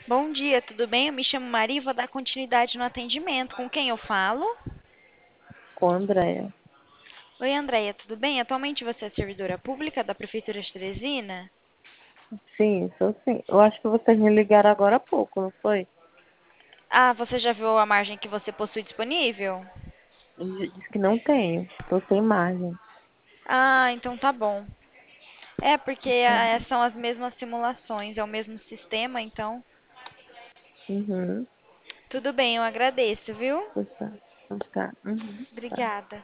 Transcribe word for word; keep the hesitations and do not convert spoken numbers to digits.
Bom dia, tudo bem? Eu me chamo Maria e vou dar continuidade no atendimento. Com quem eu falo? Com a Andréia. Oi, Andréia, tudo bem? Atualmente você é servidora pública da Prefeitura de Teresina? Sim, sou sim. Eu acho que vocês me ligaram agora há pouco, não foi? Ah, você já viu a margem que você possui disponível? Ele disse que não tenho. Tô sem margem. Ah, então tá bom. É porque Tá ah, bom. são as mesmas simulações, é o mesmo sistema, então Uhum. tudo bem, eu agradeço, viu? Pois tá. Pois tá. Uhum. Tá. Obrigada.